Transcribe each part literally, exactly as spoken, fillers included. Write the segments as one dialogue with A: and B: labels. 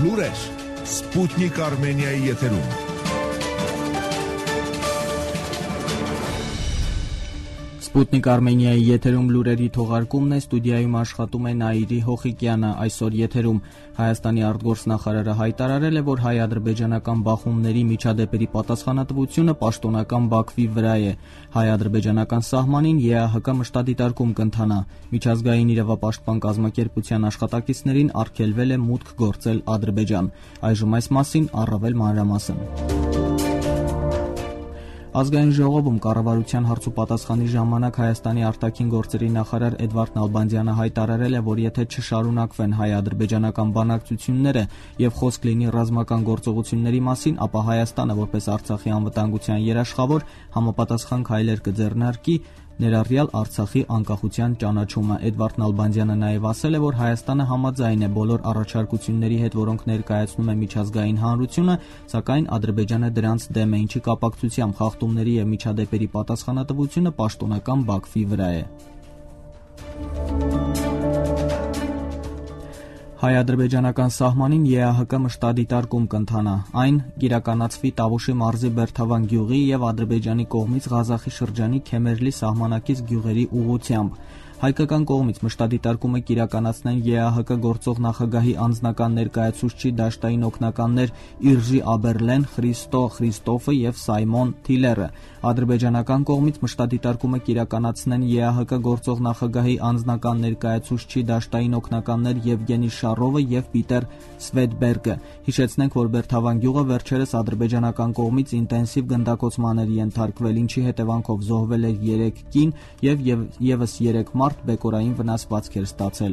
A: լուրեր Սպուտնիկ Արմենիայի եթերում։
B: Սպուտնիկ Արմենիայի եթերում լուրերի թողարկումն է, ստուդիայում աշխատում է Նաիրի Հոխիկյանը։ Այսօր եթերում Հայաստանի արտգործնախարարը հայտարարել է, որ հայ-ադրբեջանական բախումների միջադեպերի պատասխանատվությունը պաշտոնական Բաքվի վրա է։ Հայ-ադրբեջանական սահմանին ԵԱՀԿ մշտադիտարկում կընթանա։ Միջազգային իրավապաշտպան կազմակերպության աշխատակիցներին արգելվել է մուտք գործել Ադրբեջան։ Այժմ այս մասին առավել մանրամասն։ Ազգային ժողովում կառավարության հարցուպատասխանի ժամանակ Հայաստանի արտաքին գործերի նախարար Էդվարդ Նալբանդյանը հայտարարել է, որ եթե չշարունակվեն հայ-ադրբեջանական բանակցությունները եւ խոսք լինի ռազմական գործողությունների մասին, ապա Հայաստանը որպես Արցախի անվտանգության երաշխավոր համապատասխան քայլեր կձեռնարկի, ներառյալ Արցախի անկախության ճանաչումը։ Էդվարդ Նալբանդյանը նաև ասել է, որ Հայաստանը համաձայն է բոլոր առաջարկությունների հետ, որոնք ներկայացնում է միջազգային հանրությունը, սակայն Ադրբեջանը դրանց դեմ է, ինչի կապակցությամբ խախտումների եւ միջադեպերի պատասխանատվությունը պաշտոնական Բաքվի վրա է։ Հայ-ադրբեջանական սահմանին ԵԱՀԿ մշտադիտարկում կընթանա։ Այն կիրականացվի Տավուշի մարզի Բերթավան գյուղի եւ Ադրբեջանի կողմից Ղազախի շրջանի Քեմերլի սահմանակից գյուղերի ուղղությամբ։ Հայկական կողմից մշտադիտարկումը կիրականացնեն ԵԱՀԿ գործող նախագահի անձնական ներկայացուցչի դաշտային օգնականներ Իրժի Աբերլեն, Խրիստո Խրիստոֆը եւ Սայմոն Թիլերը։ Ադրբեջանական կողմից մշտադիտարկումը կիրականացնեն ԵԱՀԿ գործող նախագահի անձնական ներկայացուցչի դաշտային օգնականներ Եվգենի Շարովը եւ Պիտեր Սվեդբերգը։ Հիշեցնենք, որ Բերթավան գյուղը վերջերս ադրբեջանական կողմից ինտենսիվ գնդակոծման էր ենթարկվել, ինչի հետևանքով զոհվել էր երեք կին եւ եւս երեք մարդ բեկորային վնասվածք էր ստացել։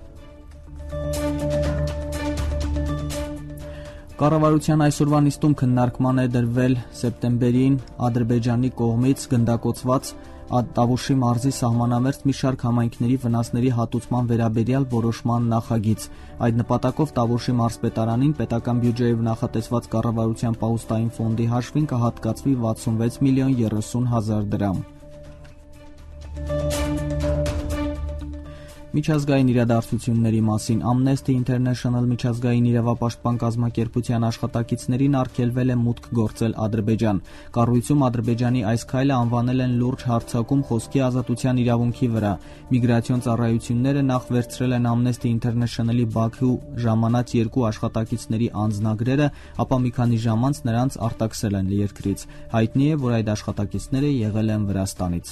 B: Կառավարության այսօրվա նիստում քննարկման է դրվել սեպտեմբերին Ադրբեջանի կողմից գնդակոծված Տավուշի մարզի սահմանամերձ մի շարք համայնքների վնասների հատուցման վերաբերյալ որոշման նախագիծ։ Այդ նպատակով Տավուշի մարզպետարանին պետական բյուջեով նախատեսված կառավարության պահուստային ֆոնդի հաշվին կհատկացվի վաթսունվեց միլիոն երեսուն հազար դրամ։ Միջազգային իրադարձությունների մասին Amnesty International միջազգային իրավապաշտպան կազմակերպության աշխատակիցներին արգելվել է մուտք գործել Ադրբեջան։ Կառույցում Ադրբեջանի այս քայլը անվանել են լուրջ հարձակում խոսքի ազատության իրավունքի վրա։ Միգրացիոն ծառայությունները նախ վերցրել են Amnesty International-ի Բաքու ժամանած երկու աշխատակիցների անձնագրերը, ապա մի քանի ժամ անց նրանց արտաքսել են երկրից։ Հայտնի է, որ այդ աշխատակիցները եղել են Վրաստանից։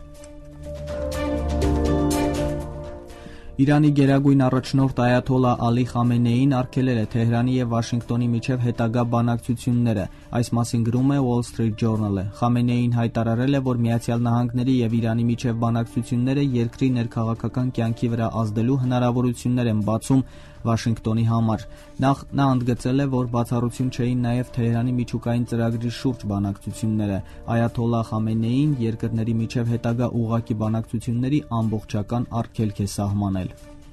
B: Իրանի գերագույն առաջնորդ Այաթոլլա Ալի Խամենեին արգելել է Թեհրանի եւ Վաշինգտոնի միջև հետագա բանակցությունները։ Այս մասին գրում է Wall Street Journal-ը։ Խամենեին հայտարարել է, որ Միացյալ Նահանգների եւ Իրանի միջև բանակցությունները երկրի ներքաղաքական կյանքի վրա ազդելու հնարավորություններ են բացում Վաշինգտոնի համար։ Նախ նա ընդգծել է, որ բացառություն չէին նաև Թեհրանի միջուկային ծրագրի շուրջ բանակցությունները։ Այաթոլլա Խամենեին երկրների միջև հետագա ուղղակի բանակցությունների ամբողջական արգելք է սահմանել։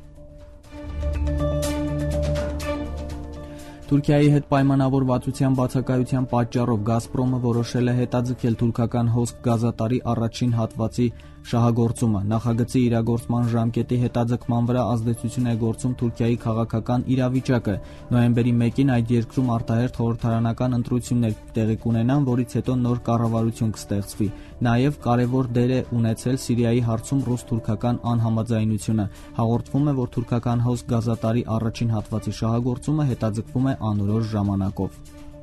B: Թուրքիայի հետ պայմանավորվածության բացակայության պատճառով Գազպրոմը որոշել է հետաձգել թուրքական հոսք գազատարի առաջին հատվածի շահագործումը։ Նախագծի իրագործման ժամկետի հետաձգման վրա ազդեցություն է գործում Թուրքիայի քաղաքական իրավիճակը։ Նոյեմբերի մեկին այդ երկրում արտահերթ խորհրդարանական ընտրություններ տեղի կունենան, որից հետո նոր կառավարություն կստեղծվի։ Նաև կարևոր դեր է ունեցել Սիրիայի հարցում ռուս-թուրքական անհամաձայնությունը։ Հաղորդվում է, որ թուրքական հոսք գազատարի առաջին հատվածի շահագործումը հետաձգվում է անորոշ ժամանակով։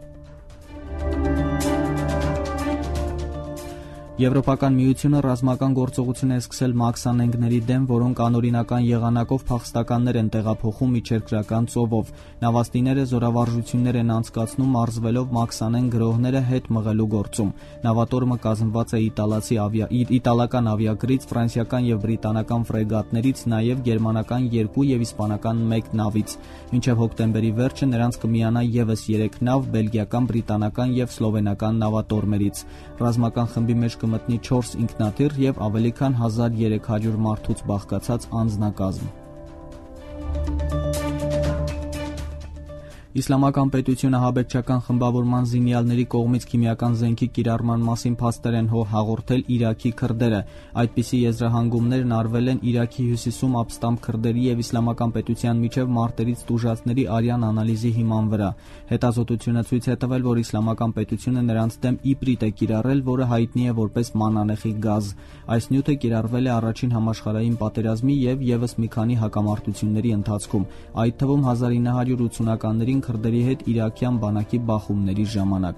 B: Եվրոպական միությունը ռազմական գործողություն է սկսել մաքսանենգների դեմ, որոնք անօրինական եղանակով փախստականներ են տեղափոխում միջերկրական ծովով։ Նավաստիները զորավարժություններ են անցկացնում մարզվելով մաքսանեն գրոհները հետ մղելու գործում։ Նավատորմը կազմված է իտալացի ավիա, իտալական ավիակրից, ֆրանսիական եւ բրիտանական ֆրեգատներից, նաեւ գերմանական երկու եւ իսպանական մեկ նավից։ Մինչեւ հոկտեմբերի վերջը նրանց կմիանա եւս երեք նավ բելգիական, բրիտանական եւ սլովենական նավատորմերից։ Ռազմական խմբի մեջ մտնի չորս ինքնաթիռ եւ ավելի քան հազար երեք հարյուր մարդուց բաղկացած անձնակազմ։ Իսլամական պետությունը հաբեկչական խմբավորման զինյալների կողմից քիմիական զենքի կիրառման մասին փաստեր են հաղորդել Իրաքի քրդերը։ Այդպիսի եզրահանգումներն արվել են Իրաքի հյուսիսում ապստամբ քրդերի եւ Իսլամական պետության միջև մարտերից տուժածների արյան անալիզի հիման վրա։ Հետազոտությունը ցույց է տվել, որ Իսլամական պետությունը նրանց դեմ իպրիտ է կիրառել, որը հայտնի է որպես մանանեխի գազ։ Այս նյութը կիրառվել է առաջին համաշխարհային պատերազմի եւ եւս մի քանի հակամարտությունների ընթացքում, այդ թվում հազար ինը հարյուր ութսունականներին քրդերի հետ իրաքյան բանակի բախումների ժամանակ։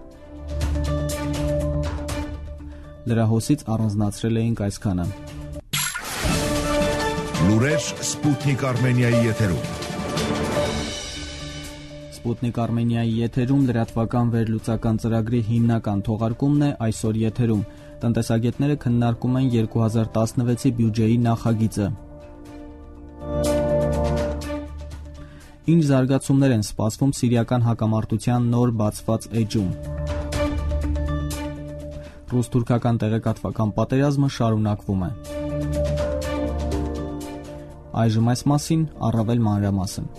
B: Լրահոսից առանձնացրել էինք այսքանը։
A: Լուրեր Սպուտնիկ Արմենիայի եթերում։
B: Սպուտնիկ Արմենիայի եթերում լրատվական վերլուծական ծրագրի հիմնական թողարկումն է այսօր եթերում։ Տնտեսագետները քննարկում են երկու հազար տասնվեցի բյուջեի նախագիծը։ Ինչ զարգացումներ են սպասվում սիրիական հակամարտության նոր բացված էջում։ Ռուս-թուրքական տեղեկատվական պատերազմը շարունակվում է։ Այժմ այս մասին առավել մանրամասն։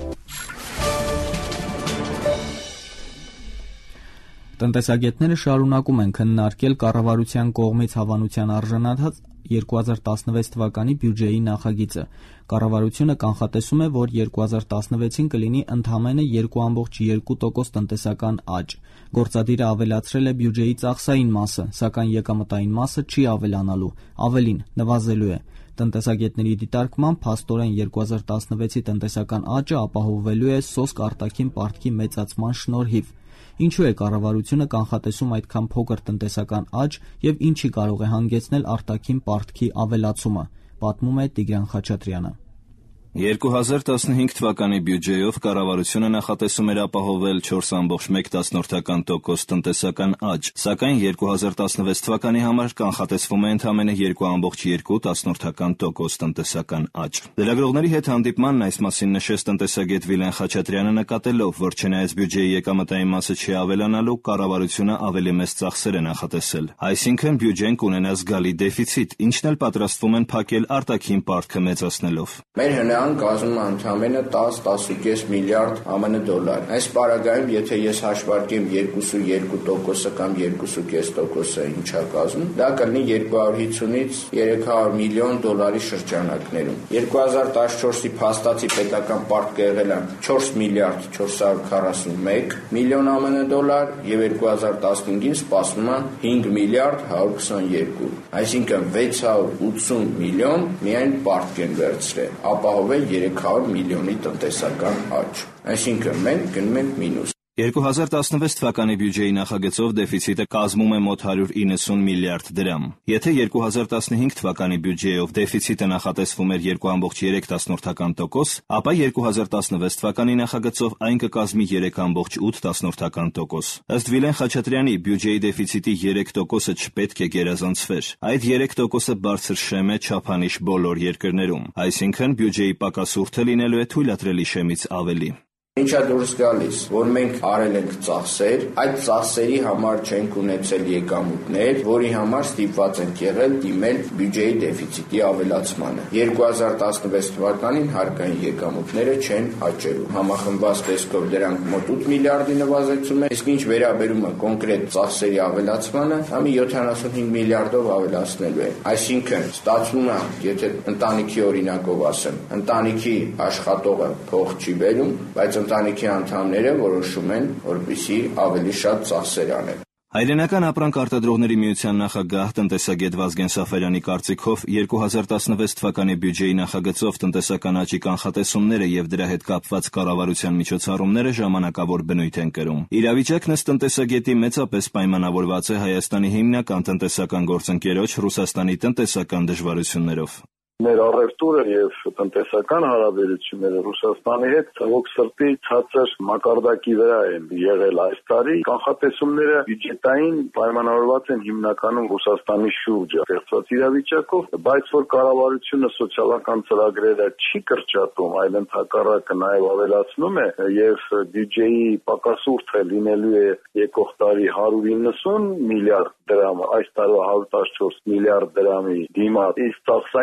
B: Տնտեսագետները շարունակում են քննարկել կառավարության կողմից հավանության արժանացած երկու հազար տասնվեց թվականի բյուջեի նախագիծը։ Կառավարությունը կանխատեսում է, որ երկու հազար տասնվեցին կլինի ընդամենը երկու կόμμα երկու տոկոս տնտեսական աճ։ Գործադիրը ավելացրել է բյուջեի ծախսային մասը, սակայն եկամտային մասը չի ավելանալու, ավելին նվազելու է։ Տնտեսագետների դիտարկմամբ փաստորեն երկու հազար տասնվեցի տնտեսական աճը ապահովվելու է սոսկ արտաքին պարտքի մեծացման շնորհիվ։ Ինչու է կառավարությունը կանխատեսում այդքան փոքր տնտեսական աճ եւ ինչի կարող է հանգեցնել արտաքին պարտքի ավելացումը, պատմում է Տիգրան Խաչատրյանը։
C: երկու հազար տասնհինգ թվականի բյուջեով կառավարությունը նախատեսում էր ապահովել չորս կόμμα մեկ տոկոս տնտեսական աճ, սակայն երկու հազար տասնվեց թվականի համար կանխատեսվում է ընդամենը երկու կόμμα երկու տոկոս տնտեսական աճ։ Լրագրողների հետ հանդիպմանն այս մասին նշեց տնտեսագետ Վիլեն Խաչատրյանը, նկատելով, որ չնայած բյուջեի եկամտային մասը չի ավելանալու, կառավարությունը ավելի մեծ ծախսեր է նախատեսել։ Այսինքն բյուջեն կունենա զգալի դեֆիցիտ, ինչն էլ պատրաստվում են փակել արտաքին պարտքը մեծացնելով։
D: Կազմում ընդամենը տասը տասնուկես միլիարդ ԱՄՆ դոլար։ Այս պարագայում, եթե ես հաշվարկեմ երկու երկու տոկոսը կամ երկու կես տոկոսը ինչա կազմում, դա կլինի երկու հարյուր հիսունից երեք հարյուր միլիոն դոլարի շրջանակներում։ երկու հազար տասնչորսի փաստացի պետական պարտքը եղել է չորս միլիարդ չորս հարյուր քառասունմեկ միլիոն ԱՄՆ դոլար եւ երկու հազար տասնհինգին սպասվում է հինգ միլիարդ հարյուր քսաներկու, այսինքն վեց հարյուր ութսուն միլիոն միայն պարտք են վերցրել, ապահովել երեք հարյուր միլիոնի տնտեսական աճ, այսինքն մենք գնում ենք մինուս։
C: երկու հազար տասնվեց թվականի բյուջեի նախագծով դեֆիցիտը կազմում է մոտ հարյուր իննսուն միլիարդ դրամ։ Եթե երկու հազար տասնհինգ թվականի բյուջեով դեֆիցիտը նախատեսվում էր երկու կόμμα երեք տոկոս, ապա երկու հազար տասնվեց թվականի նախագծով այն կկազմի երեք կόμμα ութ տոկոս։ Ըստ Վիլեն Խաչատրյանի, բյուջեի դեֆիցիտի երեք տոկոսը չպետք է գերազանցվեր։ Այդ երեք տոկոսը բարձր շեմ է չափանիշ բոլոր երկրներում, այսինքն բյուջեի պակասուրդը լինելու է թույլատրելի շեմից ավելի։
D: Ինչա դուրս գալիս, որ մենք արել ենք ծախսեր, այդ ծախսերի համար չենք ունեցել եկամուտներ, որի համար ստիպված ենք եղել դիմել բյուջեի դեֆիցիտի ավելացմանը։ երկու հազար տասնվեց թվականին հարկային եկամուտները չեն աճելու։ Համախմբված տեսքով դրանք մոտ ութ միլիարդի նվազեցում է, իսկ ինչ վերաբերում է կոնկրետ ծախսերի ավելացմանը, դա մի յոթանասունհինգ միլիարդով ավելացնելու է։ Այսինքն, ստացվում է, եթե ընտանիքի օրինակով ասեմ, ընտանիքի աշխատողը փող չի բերում, բայց ընտանիքի անդամները որոշում են, որպեսզի ավելի շատ ծախսեր անեն։
C: Հայրենական ապրանք արտադրողների միության նախագահ տնտեսագետ Վազգեն Սաֆարյանի կարծիքով երկու հազար տասնվեց թվականի բյուջեի նախագծով տնտեսական աճի կանխատեսումները եւ դրա հետ կապված կառավարության միջոցառումները ժամանակավոր բնույթ են կրում։ Իրավիճակն ըստ տնտեսագետի մեծապես պայմանավորված է Հայաստանի հիմնական տնտեսական գործընկերոջ Ռուսաստանի տնտեսական դժվարություններով։
E: Մեր առևտուրը եւ տնտեսական հարաբերությունները Ռուսաստանի հետ ցավոք սրտի ցածր մակարդակի վրա են եղել այս տարի։ Կանխատեսումները բյուջետային պայմանավորված են հիմնականում Ռուսաստանի շուրջը ստեղծված իրավիճակով, բայց որ կառավարությունը սոցիալական ծրագրերը չի կրճատում, այլ ընդհակառակը նաեւ ավելացնում է եւ բյուջեի պակասուրդը լինելու է եկող տարի հարյուր իննսուն միլիարդ դրամ, այս տարվա հարյուր տասնչորս միլիարդ դրամի դիմաց, իսկ ծախսային մաս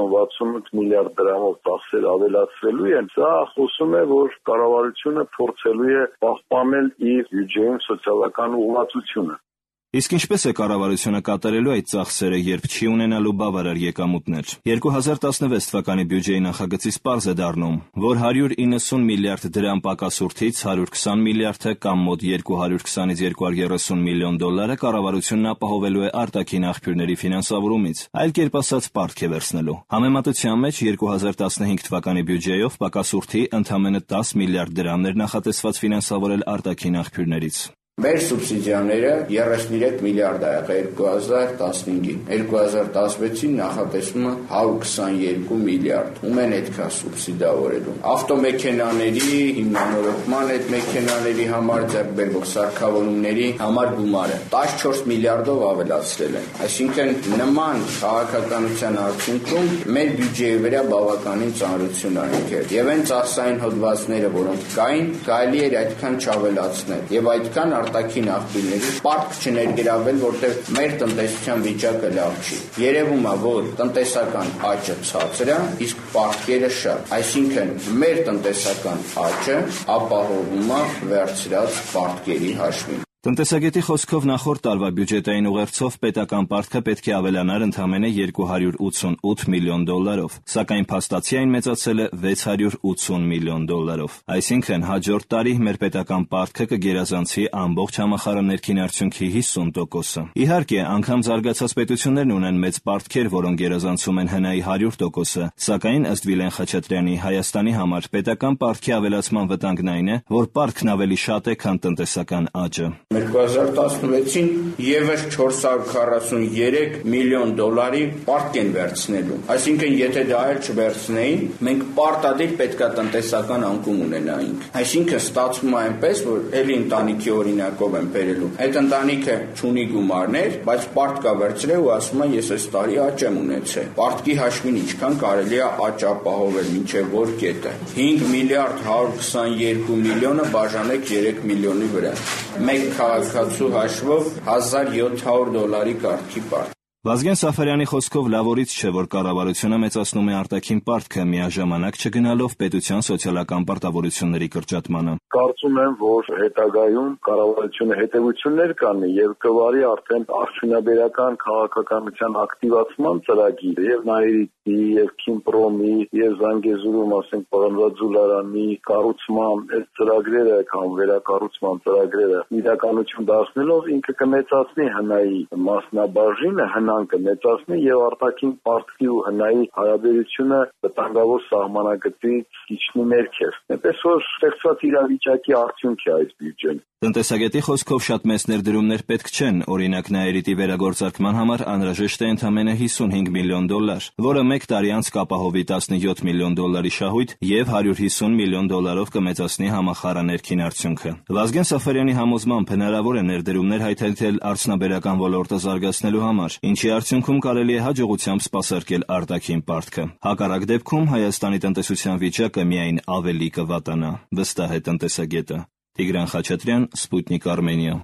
E: վաթսուն միլիարդ դրամով ծախսեր ավելացվելու են, սա խոսում է, որ կառավարությունը փորձելու է պահպանել իր բյուջեում սոցիալական ուղղվածությունը։
C: Իսկ ինչպես է կառավարությունը կատարելու այդ ծախսերը, երբ չի ունենալու բավարար եկամուտներ։ երկու հազար տասնվեց թվականի բյուջեի նախագծից պարզ է դառնում, որ հարյուր իննսուն միլիարդ դրամ պակասուրդից հարյուր քսան միլիարդը կամ մոտ երկու հարյուր քսանից երկու հարյուր երեսուն միլիոն դոլարը կառավարությունն ապահովելու է արտաքին աղբյուրների ֆինանսավորումից, այլ կերպ ասած պարտք է վերցնելու։ Համեմատության մեջ երկու հազար տասնհինգ թվականի բյուջեով պակասուրդի ընդամենը դես միլիարդ դրամներ նախատեսված ֆինանսավորել արտաքին աղբյուրներից։
D: Մեր սուբսիդիաները երեսուն միլիարդ է եղել երկու հազար տասնհինգին, երկու հազար տասնվեցին նախատեսումը հարյուր քսաներկու միլիարդ, ում են այդքան սուբսիդավորելու։ Ավտոմեքենաների հիմնանորոգման այդ մեքենաների համար ձեռքբերվող սարքավորումների համար գումարը տասնչորս միլիարդով ավելացրել են։ Այսինքն նման քաղաքականության արդյունքում մեր բյուջեի վրա բավականին ծանրություն է եկել։ Եվ այն ծախսային հոդվածները, որոնք կային, կարելի էր այդքան չավելացնել։ Եվ այդքան արտաքին աղբյուրների պարտք չներգրավել, որտեղ մեր տնտեսության վիճակը լավ չի։ Երևում է, որ տնտեսական աճը ցածր է, իսկ պարտքերը շատ։ Այսինքն մեր տնտեսական աճը ապահովում է վերցրած պարտքերի հաշվին։
C: Տնտեսագետի խոսքով նախորդ տարվա բյուջետային ուղերձով պետական պարտքը պետք է ավելանար ընդամենը երկու հարյուր ութսունութ միլիոն դոլարով, սակայն փաստացի այն մեծացել է վեց հարյուր ութսուն միլիոն դոլարով։ Այսինքն հաջորդ տարի մեր պետական պարտքը կգերազանցի ամբողջ համախառն ներքին արդյունքի հիսուն տոկոսը։ Իհարկե, անգամ զարգացած պետություններն ունեն մեծ պարտքեր, որոնք գերազանցում են հնայի հարյուր տոկոսը, սակայն ըստ Վիլեն Խաչատրյանի Հայաստանի համար պետական պարտքի ավելացման վտանգն այն է, որ պարտքն ավելի շատ է, քան տնտեսական աճը։
D: երկու հազար տասնվեցին եւս չորս հարյուր քառասուններեք միլիոն դոլարի պարտք են վերցնելու։ Այսինքն, եթե դա էլ չվերցնեին, մենք պարտադիր պետքա տնտեսական անկում ունենայինք։ Այսինքն, ստացվում է այնպես, որ ելի ընտանիքի օրինակով են բերելու։ Այդ ընտանիքը չունի գումարներ, բայց պարտք է վերցրել ու ասում է, ես այս տարի աճ եմ ունեցել։ Պարտքի հաշվին ինչքան կարելի է աճ ապահովել, մինչև որ կետը։ հինգ միլիարդ հարյուր քսաներկու միլիոնը բաժանեք երեք միլիոնի վրա։ Մեկ քաղաքացու հաշվով հազար յոթ հարյուր դոլարի կարգի պարտ։
C: Վազգեն Սաֆարյանի խոսքով լավորից չէ, որ կառավարությունը մեծացնում է արտաքին պարտքը միաժամանակ չգնալով պետության սոցիալական պարտավորությունների կրճատմանը։
E: Կարծում եմ, որ հետագայում կառավարությունը հետևություններ կանի եւ կվարի արդեն արդյունաբերական քաղաքականության ակտիվացման ծրագիր եւ Նաիրիտի եւ Քիմպրոմի եւ Զանգեզուրում, ասենք, պարանդաձուլարանի կառուցման այդ ծրագրերը կամ վերակառուցման ծրագրերը իրականություն դարձնելով ինքը կմեծացնի հնայի մասնաբաժինը, կմեծացնի եւ արտաքին պարտքի ու հնայի հարաբերությունը վտանգավոր սահմանագծից իջնի ներքև։ Այնպես որ ստեղծված իրավիճակի արդյունք է այս բյուջեն։
C: Տնտեսագետի խոսքով շատ մեծ ներդրումներ պետք չեն, օրինակ Նաիրիտի վերագործարկման համար անհրաժեշտ է ընդամենը հիսունհինգ միլիոն դոլար, որը մեկ տարի անց կապահովի տասնյոթ միլիոն դոլարի շահույթ եւ հարյուր հիսուն միլիոն դոլարով կմեծացնի համախառն ներքին արդյունքը։ Վազգեն Սաֆարյանի համոզմամբ հնարավոր է ներդրումներ հայթայթել արդյունաբերական ոլորտը զարգացնելու համար, ինչի արդյունքում կարելի է հաջողությամբ սպասարկել արտաքին պարտքը։ Հակառակ դեպքում Հայաստանի տնտեսության վիճակը միայն ավելի կվատանա, վստահ է տնտեսագետը։ Տիգրան Խաչատրյան, Սպուտնիկ Արմենիա։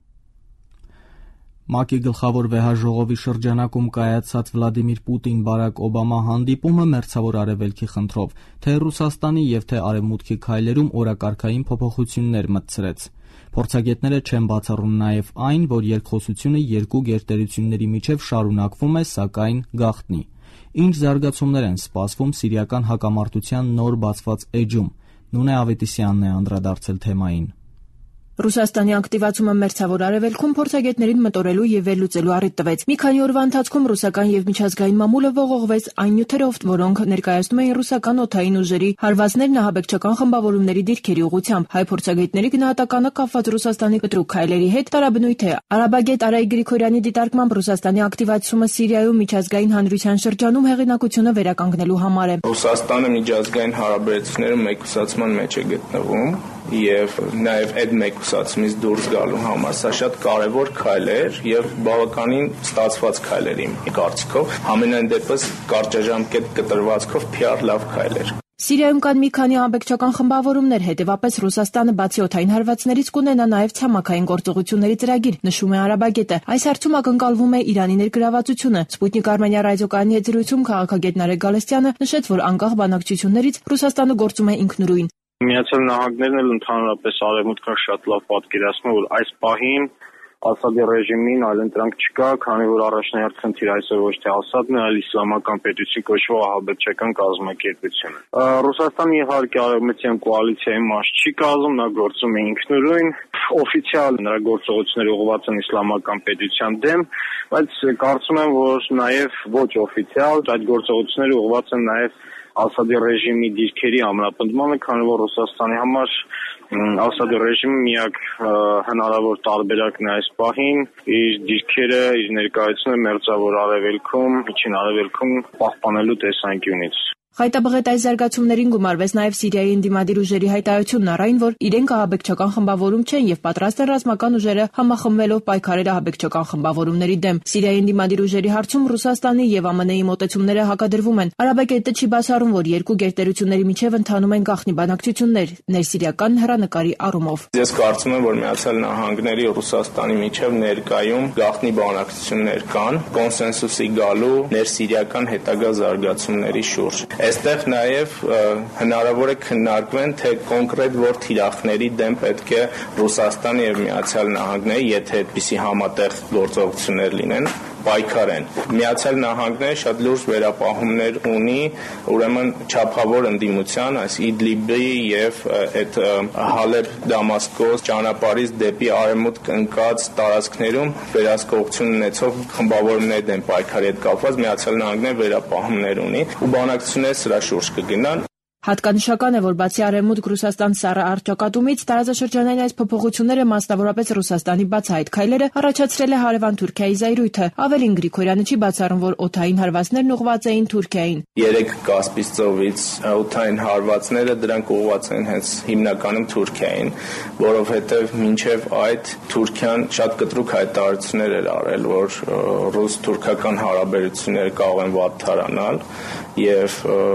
B: ՄԱԿ-ի գլխավոր վեհաժողովի շրջանակում կայացած Վլադիմիր Պուտին-Բարակ Օբամա հանդիպումը մերձավոր արևելքի խնդրով թե Ռուսաստանի եւ թե Արևմուտքի քայլերում օրակարգային փոփոխություններ մտցրեց։ Փորձագետները չեն բացառում նաեւ այն, որ երկխոսությունը երկու գերտերությունների միջև շարունակվում է, սակայն գաղտնի։ Ինչ զարգացումներ են սպասվում սիրիական հակամարտության նոր բացված էջում։ Նունե Ավետիսյանն է անդրադարձել թեմային։
F: Ռուսաստանի ակտիվացումը մերձավոր արևելքում փորձագետներին մտորելու եւ վերլուծելու առիթ տվեց։ Մի քանի օրվա ընթացքում ռուսական եւ միջազգային մամուլը ողողվեց այն նյութերով, որոնք ներկայացնում էին ռուսական օդային ուժերի հարվածներն ահաբեկչական խմբավորումների դիրքերի ուղղությամբ։ Հայ փորձագետների գնահատականը կապված Ռուսաստանի կտրուկ քայլերի հետ տարաբնույթ է։ Արաբագետ Արայիկ Գրիգորյանի դիտարկմամբ Ռուսաստանի ակտիվացումը Սիրիայում միջազգային հանրության շրջանում հեղինակությունը վերականգնելու համար է։
G: Ռուսաստանը միջազգային հարաբերությունները մեկուսացման մեջ է գտնվում եւ նաեւ այդ մեկուսացումից դուրս գալու համար սա շատ կարեւոր քայլ էր եւ բավականին ստացված քայլ էր իմ կարծիքով։ Ամենայն դեպս կարճաժամկետ կտրվածքով Փ R լավ քայլ էր։
F: Սիրիայում կան մի քանի ահաբեկչական խմբավորումներ, հետևապես Ռուսաստանը բացի օդային հարվածներից կունենա նաև ցամաքային գործողությունների ծրագիր, նշում է Արաբագետը։ Այս հարցում ակնկալվում է Իրանի ներգրավվածությունը։ Սպուտնիկ Արմենիա ռադիոկայանի հետ զրույցում քաղաքագետ Նարեկ Գալստյանը նշեց, որ անկախ բանակցություններից Ռուսաստանը գործում է ինքնուրույն։
E: Միացյալ Նահանգներն էլ ընդհանրապես արևմուտքն շատ լավ պատկերացնում է, որ այս պահին Ասադի ռեժիմին այլ ընտրանք չկա, քանի որ առաջնահերթ խնդիր այսօր ոչ թե Ասադն է, այլ իսլամական պետություն կոչվող ահաբեկչական կազմակերպությունը։ Ռուսաստանը իհարկե արևմտյան կոալիցիայի մաս չի կազմում, նա գործում է ինքնուրույն, օֆիցիալ նրա գործողությունները ուղղված են իսլամական պետության դեմ, բայց կարծում եմ, որ նաև ոչ օֆիցիալ այդ գործողությունները ուղղված են նաև Ասադի ռեժիմի դիրքերի ամրապնդմանը, քանի որ Ռուսաստանի համար Ասադի ռեժիմի միակ հնարավոր տարբերակն է այս պահին իր դիրքերը, իր ներկայությունը մերձավոր արևելքում, միջին արևելքում պահպանելու տեսանկյունից։
F: Խայտաբղետ այս զարգացումներին գումարվեց նաև Սիրիայի ընդդիմադիր ուժերի հայտարարությունն առ այն, որ իրենք ահաբեկչական խմբավորում չեն եւ պատրաստ են ռազմական ուժերը համախմբվելով պայքարել ահաբեկչական խմբավորումների դեմ։ Սիրիայի ընդդիմադիր ուժերի հարցում Ռուսաստանի եւ ԱՄՆ-ի մոտեցումները հակադրվում են։ Արաբագետը չի բացառում, որ երկու գերտերությունների միջև ընթանում են գաղտնի բանակցություններ ներսիրիական հեռանկարի առումով։
G: Ես կարծում եմ, որ Միացյալ Նահանգների ու Ռուսաստանի միջև ներկայում գաղտնի բանակցություններ կան, կոնսենսուսի գալու ներսիրիական հետագա զարգացումների շուրջ։ Այստեղ նաև հնարավոր է քննարկվեն, թե կոնկրետ որ թիրախների դեմ պետք է Ռուսաստանը եւ Միացյալ Նահանգները, եթե այդպիսի համատեղ գործողություններ լինեն, պայքարեն։ Միացյալ Նահանգները շատ լուրջ վերապահումներ ունի, ուրեմն չափավոր ընդդիմության, այս Իդլիբի եւ այդ Հալեբ-Դամասկոս ճանապարհից դեպի արևմուտք ընկած տարածքներում վերահսկողություն ունեցող խմբավորումների դեմ պայքարի հետ կապված Միացյալ Նահանգները վերապահումներ ունի ու բանակցությունները սրա շուրջ կգնան։
F: Հատկանշական է, որ բացի Արևմուտք Ռուսաստան սառը առճակատումից տարածաշրջանային այս փոփոխությունները, մասնավորապես Ռուսաստանի բացահայտ քայլերը, առաջացրել է հարևան Թուրքիայի զայրույթը։ Ավելին Գրիգորյանը չի բացառում, որ օդային հարվածներն ուղղված էին Թուրքիային։
G: Երեք Կասպից ծովից օդային հարվածները դրանք ուղղված են հենց հիմնականում Թուրքիային, որովհետև մինչև այդ Թուրքիան շատ կտրուկ հայտարարություններ էր արել, որ ռուս-թուրքական հարաբերությունները կարող են վատթարանալ եւ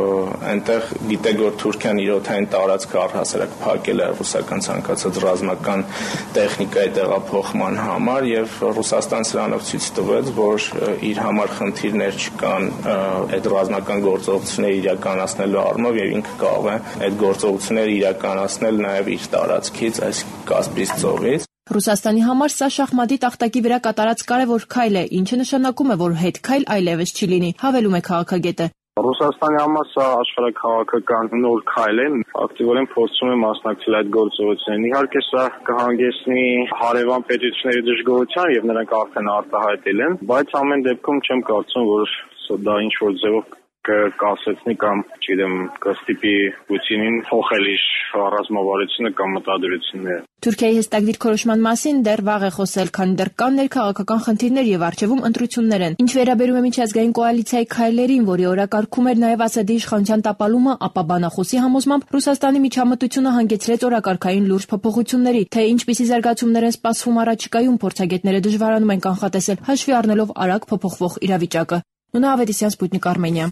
G: այնտեղ գիտեք, որ Թուրքիան իր օդային տարածքը առհասարակ փակել է ռուսական ցանկացած ռազմական տեխնիկայի տեղափոխման համար եւ Ռուսաստան սրանով ցույց տվեց, որ իր համար խնդիրներ չկան այդ ռազմական գործողությունները իրականացնելու առումով եւ ինքը կարող է այդ գործողությունները իրականացնել նաեւ իր տարածքից, այս Կասպից ծովից։
F: Ռուսաստանի համար սա շախմատի տախտակի վրա կատարած կարևոր քայլ է, ինչը նշանակում է, որ հետ քայլ այլևս չի լինի, հավելում է քաղաքագետը։
E: Ռուսաստանի համար սա աշխարհաքաղաքական նոր քայլ է, ակտիվորեն փորձում է մասնակցել այդ գործողություններին։ Իհարկե սա կհանգեցնի հարևան պետությունների դժգոհության եւ նրանք արդեն արտահայտել են, բայց ամեն դեպքում չեմ կարծում, որ դա ինչ որ ձևով կկասեցնի կամ, չգիտեմ, կստիպի Պուտինին փոխել իր ռազմավարությունը կամ մտադրությունները։
F: Թուրքիայի հստակ դիրքորոշման մասին դեռ վաղ է խոսել, քանի դեռ կան ներքաղաքական խնդիրներ եւ առջևում ընտրություններ են։ Ինչ վերաբերում է միջազգային կոալիցիայի քայլերին, որի օրակարգում էր նաեւ Ասադի իշխանության տապալումը, ապա բանախոսի համոզմամբ Ռուսաստանի միջամտությունը հանգեցրեց օրակարգային լուրջ փոփոխությունների, թե ինչպիսի զարգացումներ են սպասվում առաջիկայում, փորձագետները դժվարանում են կանխատեսել, հաշվի առնելով արագ փոփոխվող իրավիճակը։ Նունա Ավետիսյան, Սպուտնիկ Արմենիա։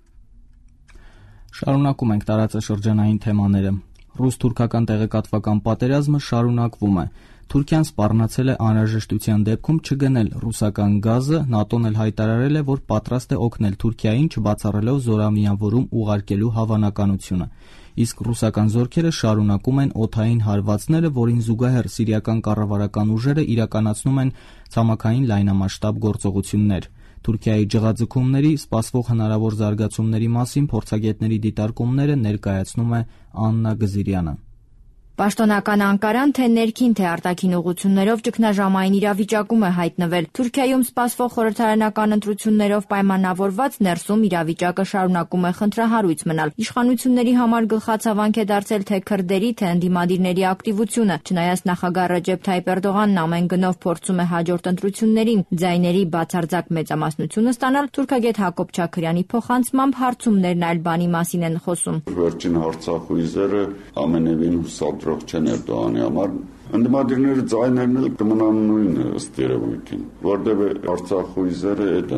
B: Շարունակում ենք տարածաշրջանային թեմաները։ Ռուս-թուրքական տեղեկատվական պատերազմը շարունակվում է։ Թուրքիան սպառնացել է անհրաժեշտության դեպքում չգնել ռուսական գազը, ՆԱՏՕ-ն էլ հայտարարել է, որ պատրաստ է օգնել Թուրքիային, չբացառելով զորամիավորում ուղարկելու հավանականությունը։ Իսկ ռուսական զորքերը շարունակում են օդային հարվածները, որին զուգահեռ սիրիական կառավարական ուժերը իրականացնում են ցամաքային լայնամասշտաբ գործողություններ։ Թուրքիայի ջղաձգումների սպասվող հնարավոր զարգացումների մասին փորձագետների դիտարկումները ներկայացնում է Աննա Գզիրյանը։
H: Պաշտոնական Անկարան թե ներքին, թե արտաքին ուղղություններով ճգնաժամային իրավիճակում է հայտնվել։ Թուրքիայում սպասվող խորհրդարանական ընտրություններով պայմանավորված ներսում իրավիճակը շարունակում է խնդրահարույց մնալ։ Իշխանությունների համար գլխացավանք է դարձել թե քրդերի, թե ընդդիմադիրների ակտիվությունը։ Չնայած նախագահ Ռեջեփ Թայիփ Էրդողանն ամեն գնով փորձում է հաջորդ ընտրություններին ձայների բացարձակ մեծամասնությունը ստանալ, թուրքագետ Հակոբ Չաքրյանի փոխանցմամբ հարցումներն այլ բանի մասին են խոսում։
I: Վերջին Արցախուիզերը ամենևին հուսադրող չեն Էրդողանի համար։ Ընդդիմադիրների ձայներն էլ կմնան նույնը ըստ երևույթին, որտեղ Արցախուիզերը այդ են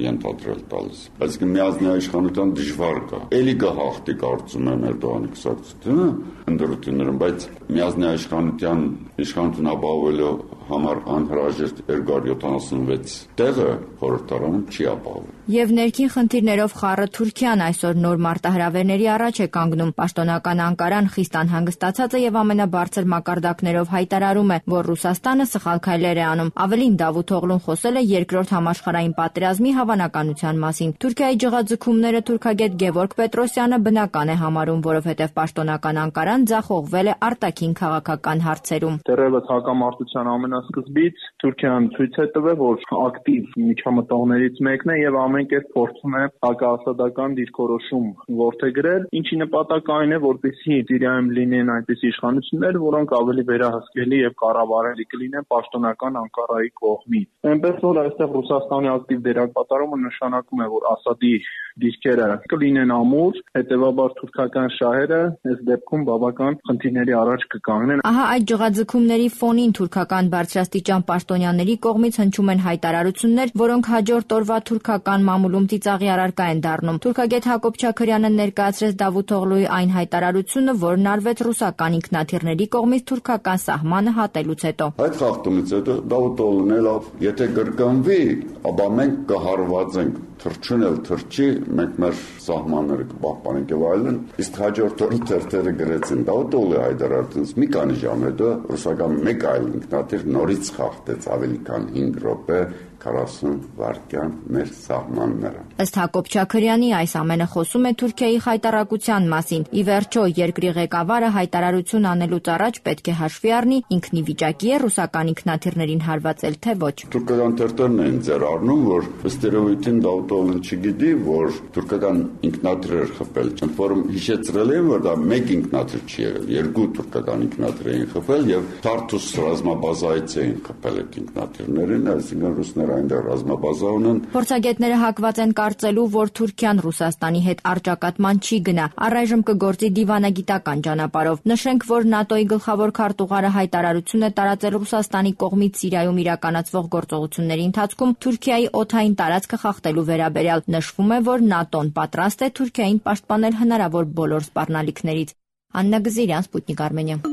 I: ենթադրել տալիս։ Բայց միազնյա իշխանության դժվար կա։ Էլի կհաղթի կարծում եմ Էրդողանի կուսակցությունը ընդդրություններում, բայց միազնյա իշխանության իշխանություն ապահովելու համար անհրաժեշտ երկու հարյուր յոթանասունվեց տեղը խորհրդարանում չի ապահովում։
H: Եվ ներքին խնդիրներով խառը Թուրքիան այսօր նոր մարտահրավերների առաջ է կանգնում։ Պաշտոնական Անկարան խիստ անհանգստացած է եւ ամենաբարձր մակարդակներով հայտարարում է, որ Ռուսաստանը սխալ քայլեր է անում։ Ավելին, Դավութ Օղլուն խոսել է երկրորդ համաշխարհային պատերազմի հավանականության մասին։ Թուրքիայի ջղաձգումները թուրքագետ Գևորգ Պետրոսյանը բնական է համարում, որովհետեւ պաշտոնական Անկարան ձախողվել է արտաքին քաղաքական հարցերում։
J: Դեռևս հակամարտության ամենասկզբից Թուրքիան ցույց է տվել, որ ակտիվ միջամտողներից մեկն է եւ ամեն կերպ փորձում է հակաասադական դիրքորոշում որդեգրել, ինչի նպատակն է, որպեսզի Սիրիայում լինեն այնպիսի իշխանություններ, որոնք ավելի վերահսկելի եւ կառավարելի կլինեն պաշտոնական Անկարայի կողմից։ Այնպես որ այստեղ Ռուսաստանի ակտիվ դերակատարումը նշանակում է, որ Ասադի դիրքերը կլինեն ամուր, հետեւաբար թուրքական շահերը այս դեպքում բավական խնդիրների առաջ կկանգնեն։
H: Ահա այդ ջղաձգումների ֆոնին թուրքական բարձրաստիճան պաշտոնյաների կողմից հնչում են հայտարարություններ, որոնք հաջորդ օրվա թուրքական մամուլում ծիծաղի առարկա են դառնում։ Թուրքագետ Հակոբ Չաքրյանը ներկայացրեց Դավութ Օղլուի այն հայտարարությունը, որն արվեց ռուսական ինքնաթիռների կողմից թուրքական սահմանը հատելուց հետո։
I: Այդ խախտումից հետո Դավութ Օղլուն ելավ, եթե կրկնվի, ապա մենք կհարվածենք, թրջուն էլ թրջի, մենք մեր սահմանները կպահպանենք եւ այլն։ Իսկ հաջորդ օրը թերթերը գրեցին Դավութ Օղլուի հայտարարությունից մի քանի ժամ հետո ռուսական մեկ այլ ինքնաթիռ նորից խախտեց ավելի քան հինգ րոպե քառասուն վայրկյան մեր սահմանները։
H: Ըստ Հակոբ Չաքրյանի այս ամենը խոսում է Թուրքիայի խայտարակության մասին։ Ի վերջո, երկրի ղեկավարը հայտարարություն անելուց առաջ պետք է հաշվի առնի ինքն ի վիճակի է ռուսական ինքնաթիռներին հարվածել, թե ոչ։
I: Թուրքական թերթերն են ձեռ առնում, որ ըստ երևույթին Դավութ Օղլուն չգիտի, որ թուրքական ինքնաթիռ էր խփել։ Ընդ որում հիշեցրել են, որ դա մեկ ինքնաթիռ չի եղել, երկու թուրքական ինքնաթիռ էին խփել եւ Թարթուս ռազմաբազայից էին խփել այդ ինքնաթիռներին, այսինքն ռուսները այնտեղ ռազմաբազա ունեն։
H: Փորձագետները հակված են կարծելու, որ Թուրքիան Ռուսաստանի հետ առճակատման չի գնա, առայժմ կգործի դիվանագիտական ճանապարհով։ Նշենք, որ ՆԱՏՕ-ի գլխավոր քարտուղարը հայտարարություն է տարածել Ռուսաստանի կողմից Սիրիայում իրականացվող գործողությունների ընթացքում Թուրքիայի օդային տարածքը խախտելու վերաբերյալ։ Նշվում է, որ ՆԱՏՕ-ն պատրաստ է Թուրքիային պաշտպանել հնարավոր բոլոր սպառնալիքներից։ Աննա Գզիրյան, Սպուտնիկ Արմենիա։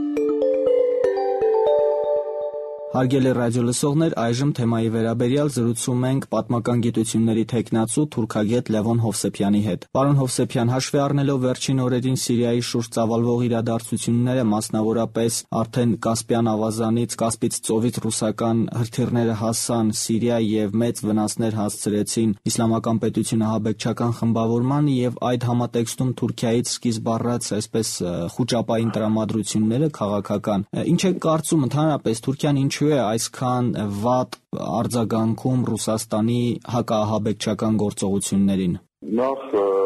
B: Հարգելի ռադիոլսողներ, այժմ թեմայի վերաբերյալ զրուցում ենք պատմական գիտությունների թեկնածու թուրքագետ Լևոն Հովսեփյանի հետ։ Պարոն Հովսեփյան, հաշվի առնելով վերջին օրերին Սիրիայի շուրջ ծավալվող իրադարձությունները, մասնավորապես արդեն Կասպյան ավազանից, Կասպից ծովից ռուսական հրթիռները հասան Սիրիա եւ մեծ վնասներ հասցրեցին Իսլամական պետությունը ահաբեկչական խմբավորմանը եւ այդ համատեքստում Թուրքիայից սկիզբ առած այսպես խոճապային տրամադրությունները քաղաքական։ Ինչ է կարծում ընդհանրապես Թուրքիան ինչու է այսքան վատ արձագանքում Ռուսաստանի հակաահաբեկչական գործողություններին։
E: Նախ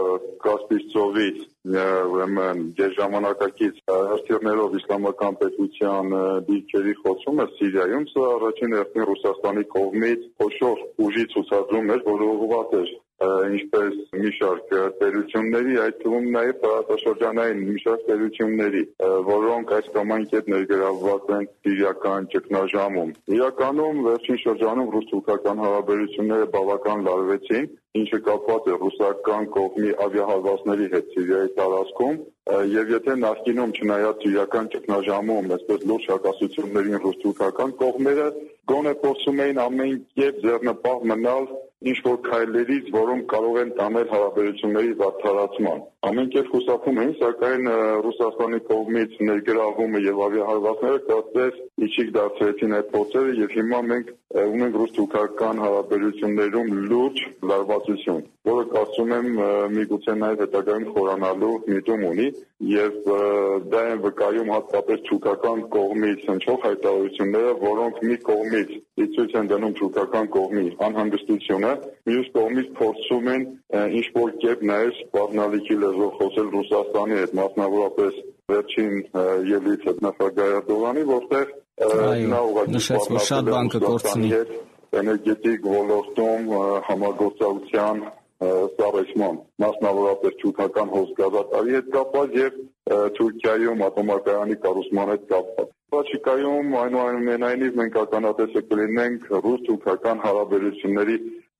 E: Կասպից ծովից ուրեմն գերժամանակակից հրթիռներով իսլամական պետության դիրքերի խոցումը Սիրիայում, սա առաջին հերթին Ռուսաստանի կողմից խոշոր ուժի ցուցադրում էր, որը ուղղված էր ինչպես մի շարք տերությունների, այդ թվում նաև տարածաշրջանային մի շարք տերությունների, որոնք այս կամ այն կերպ ներգրավված են սիրիական ճգնաժամում։ Իրականում վերջին շրջանում ռուս-թուրքական հարաբերությունները բավական լարվեցին, ինչը կապված է ռուսական կողմի ավիահարվածների հետ Սիրիայի տարածքում, եւ եթե նախկինում չնայած սիրիական ճգնաժամում այսպես լուրջ հակասություններին ռուս-թուրքական կողմերը գոնե փորձում էին ամեն կերպ ձեռնպահ մնալ ինչ-որ քայլերից, որոնք կարող են տանել հարաբերությունների վատթարացման։ Ամեն կերպ խուսափում էին, սակայն Ռուսաստանի կողմից ներգրավումը եւ ավիահարվածները կարծես իջիկ դարձրեցին այդ փորձերը եւ հիմա մենք ունենք ռուս-թուրքական հարաբերություններում լուրջ լարվածություն, որը կարծում եմ միգուցե նաեւ հետագայում խորանալու միտում ունի եւ դա են վկայում հատկապես թուրքական կողմից հնչող հայտարարությունները, որոնք մի կողմից ցույց են դնում թուրքական կողմի անհանգստությունը, մյուս կողմից փորձում են ինչ-որ կերպ նաեւ սպառնալիքի լեզվով խոսել Ռուսաստանի հետ, մասնավորապես վերջին ելույթը նախագահ Էրդողանի, որտեղ նա ուղղակի
B: շատ բան կկորցնի
E: էներգետիկ ոլորտում համագործակցության սարեցման, մասնավորապես թուրքական հոսգազատարի հետ կապված եւ Թուրքիայում ատոմակայանի կառուցման հետ կապված։ Բացիկայում այնուամենայնիվ մենք ականատեսը կլինենք ռուս-թուրքական հարաբերությունների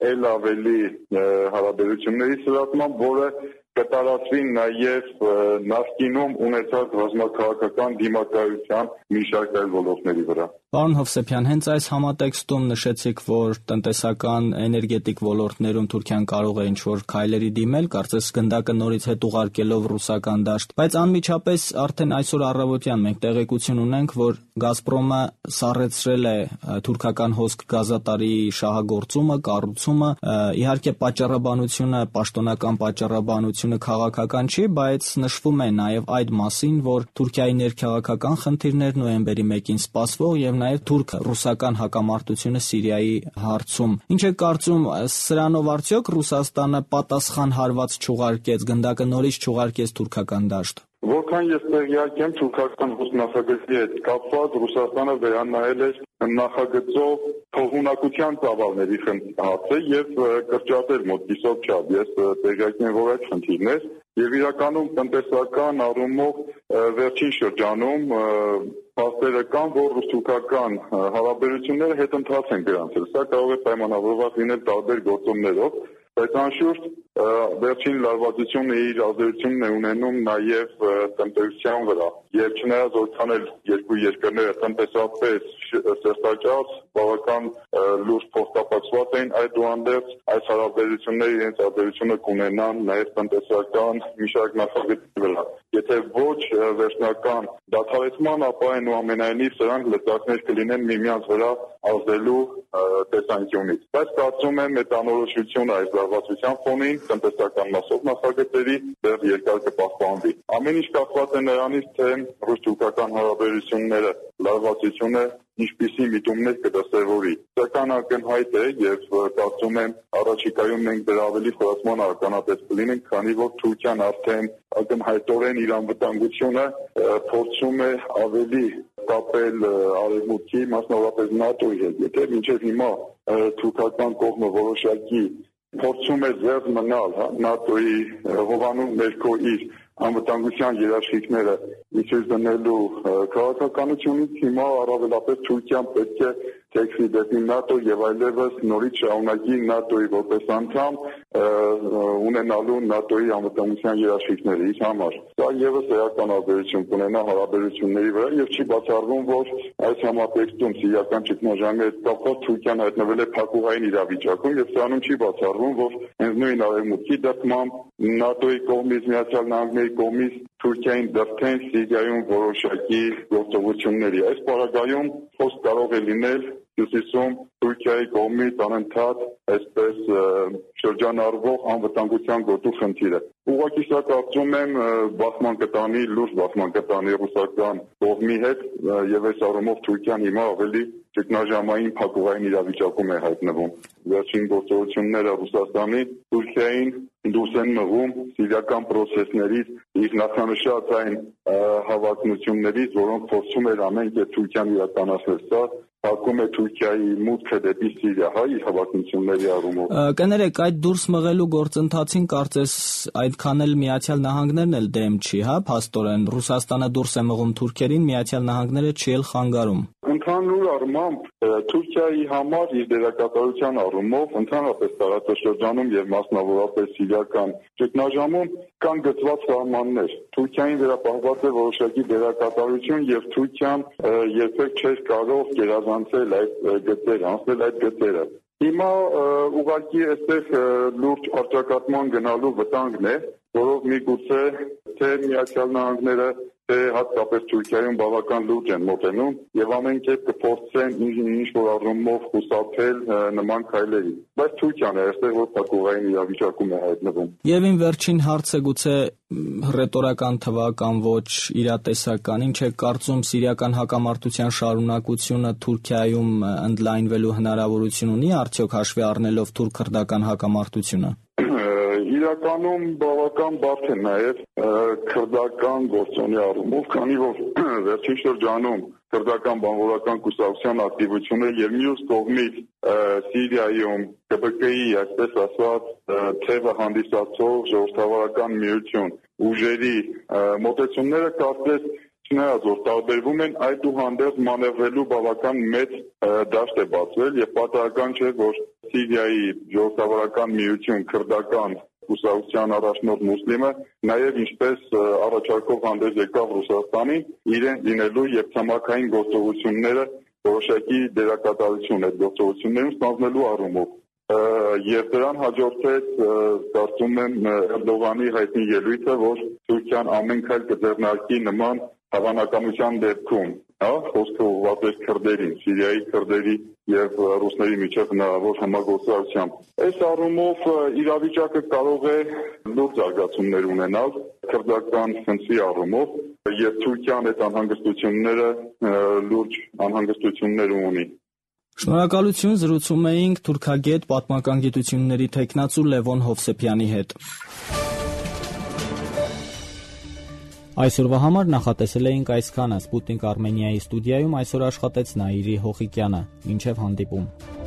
E: ել ավելի հարաբերությունների սրացման, որը կտարածվի նաև նախկինում ունեցած ռազմաքաղաքական դիմակայության մի շարք այլ ոլորտների վրա։
B: Պարոն Հովսեփյան, հենց այս համատեքստում նշեցիք, որ տնտեսական, էներգետիկ ոլորտներում Թուրքիան կարող է ինչ-որ քայլերի դիմել, կարծես գնդակը նորից հետ ուղարկելով ռուսական դաշտ, բայց անմիջապես արդեն այսօր առավոտյան մենք տեղեկություն ունենք, որ Գազպրոմը սառեցրել է թուրքական հոսք գազատարի շահագործումը, կառուցումը, իհարկե պատճառաբանությունը, պաշտոնական պատճառաբանությունը քաղաքական չի, բայց նշվում է նաև այդ մասին, որ Թուրքիայի ներքաղաքական խնդիրներ նոյեմբերի մեկին սպասվող եւ նաև թուրք-ռուսական հակամարտությունը Սիրիայի հարցում։ Ինչ է կարծում, սրանով արդյոք Ռուսաստանը պատասխան հարված չուղարկեց, գնդակը նորից չուղարկեց թուրքական դաշտ։
E: Որքան ես տեղյակ եմ, թուրքական նախագծի հետ կապված Ռուսաստանը վերանայել էր նախագծով փոխունակության ծավալների հարցը եւ կրճատել մոտ կիսով չափ։ Ես տեղյակ եմ, որ այդ խնդիրն է եւ իրականում տնտեսական առումով վերջին շրջանում փաստերը կան, որ ռուս-թուրքական հարաբերությունները հետընթաց են գրանցել։ Սա կարող է պայմանավորված լինել տարբեր գործոններով, բայց անշուշտ վերջին լարվածությունը իր ազդեցությունն է ունենում նաև տնտեսության վրա։ Եվ չնայած որքան էլ երկու երկրները տնտեսապես սերտաճած, բավական լուրջ փոխկապակցված են, այդուհանդերձ այս հարաբերությունները իրենց ազդեցությունը կունենան նաև տնտեսական մի շարք նախագծերի վրա։ Եթե ոչ վերջնական դադարեցման, ապա այնուամենայնիվ սրանք լծակներ կլինեն միմյանց վրա ազդելու տեսանկյունից։ Բայց կարծում եմ մետանորոշությունը այս լարվածության ֆոնին տնտեսական մասով նախագծերի դեռ երկար կպահպանվի։ Ամեն ինչ կախված է նրանից, թե ռուս-թուրքական հարաբերությունները լարվածությունը ինչպիսի միտումներ կդրսևորի։ Սակայն ակնհայտ է եւ կարծում եմ առաջիկայում մենք դրա ավելի խորացման ականատես կլինենք, քանի որ Թուրքիան արդեն ակնհայտորեն իր անվտանգությունը փորձում է ավելի կապել արևմուտքի, մասնավորապես ՆԱՏՕ-ի հետ։ Եթե մինչև հիմա թուրքական կողմը որոշակի փորձում է զերծ մնալ ՆԱՏՕ-ի հովանու ներքո իր անվտանգության երաշխիքները իջեց դնելու քաղաքականությունից, հիմա առավելապես Թուրքիան պետք է թեքվի դեպի ՆԱՏՕ եւ այլևս նորից շարունակի ՆԱՏՕ-ի որպես անդամ ունենալու ՆԱՏՕ-ի անվտանգության երաշխիքները իր համար։ Սա եւս էական ազդեցություն կունենա հարաբերությունների վրա եւ չի բացառվում, որ այս համատեքստում սիրիական ճգնաժամի հետ կապված Թուրքիան հայտնվել է փակուղային իրավիճակում եւ սրանում չի բացառվում, որ հենց նույն արևմուտքի դեպքում ՆԱՏՕ-ի կողմից, Միացյալ Նահանգների կողմից Թուրքիային դրդեն Սիրիայում որոշակի գործողությունների։ Այս պարագայում խոսք կարող է լինել Հյուսիսում Թուրքիայի կողմից անընդհատ այսպես շրջանառվող անվտանգության գոտու խնդիրը։ Ուղղակի սա կարծում եմ բախման կտանի, լուրջ բախման կտանի ռուսական կողմի հետ եւ այս առումով Թուրքիան հիմա ավելի ճգնաժամային փակուղային իրավիճակում է հայտնվում։ Վերջին գործողությունները Ռուսաստանի Թուրքիային դուրս են մղում սիրիական պրոցեսներից, իր նախանշած այն հավակնություններից, որոնք փորձում էր ամեն կերպ Թուրքիան իրականացնել։ Սա հակում է Թուրքիայի մուտքը դեպի Սիրիա, հա, իր հավակնությունների առումով։
B: Կներեք, այդ դուրս մղելու գործընթացին կարծես այդքան էլ Միացյալ Նահանգներն էլ դեմ չի, հա, փաստորեն Ռուսաստանը դուրս է մղում թուրքերին, Միացյալ Նահանգները չի էլ խանգարում։
E: Ընդհանուր առմամբ Թուրքիայի համար իր դերակատարության առումով ընդհանրապես տարածաշրջանում եւ մասնավորապես սիրիական ճգնաժամում կան գծված սահմաններ։ Թուրքիային վերապահված է որոշակի դերակատարություն եւ Թուրքիան երբեք չէր կարող գերազանցել այդ գծերը, անցնել այդ գծերը։ Հիմա ուղղակի այստեղ լուրջ առճակատման գնալու վտանգն է, որով միգուցե թե Միացյալ Նահանգները թե հատկապես Թուրքիայում բավական լուրջ են մոտենում եւ ամեն կերպ կփորձեն ինչ որ առումով խուսափել նման քայլերի։ Բայց Թուրքիան է այստեղ որ փակուղային իրավիճակում է հայտնվում։
B: Եվ իմ վերջին հարցը գուցե ռետորական թվա կամ ոչ իրատեսական, ինչ է կարծում սիրիական հակամարտության շարունակությունը Թուրքիայում ընդլայնվելու հնարավորություն ունի արդյոք հաշվի առնելով թուրք-քրդական հակամարտությունը։
E: Իրականում բավական բարդ է նաև քրդական գործոնի առումով, քանի որ վերջին շրջանում քրդական բանվորական կուսակցության ակտիվությունը եւ մյուս կողմից Սիրիայում K P K-ի, այսպես ասած, թևը հանդիսացող ժողովրդավարական միություն ուժերի մոտեցումները կարծես չնայած որ տարբերվում են, այդուհանդերձ մանևրելու բավական մեծ դաշտ է բացվել եւ պատահական չէ, որ Սիրիայի ժողովրդավարական միություն քրդական կուսակցության առաջնորդ Մուսլիմը նաև ինչպես առաջարկով հանդես եկավ Ռուսաստանին իրեն լինելու եւ ցամաքային գործողությունները որոշակի դերակատարություն այդ գործողություններում ստանձնելու առումով եւ դրան հաջորդեց կարծում եմ Էրդողանի հայտնի ելույթը, որ Թուրքիան ամեն քայլ կձեռնարկի նման հավանականության դեպքում, հա, խոսքը ուղղված էր քրդերին, Սիրիայի քրդերի եւ ռուսների միջև հնարավոր համագործակցությամբ։ Այս առումով իրավիճակը կարող է լուրջ զարգացումներ ունենալ քրդական խնդրի առումով եւ Թուրքիան այդ անհանգստությունները լուրջ անհանգստություններ ունի։
B: Շնորհակալություն, զրուցում էինք թուրքագետ պատմական գիտությունների թեկնածու Լևոն Հովսեփյանի հետ։ Այսօրվա համար նախատեսել էինք այսքանը։ Սպուտնիկ Արմենիայի ստուդիայում այսօր աշխատեց Նաիրի Հոխիկյանը։ Մինչև հանդիպում։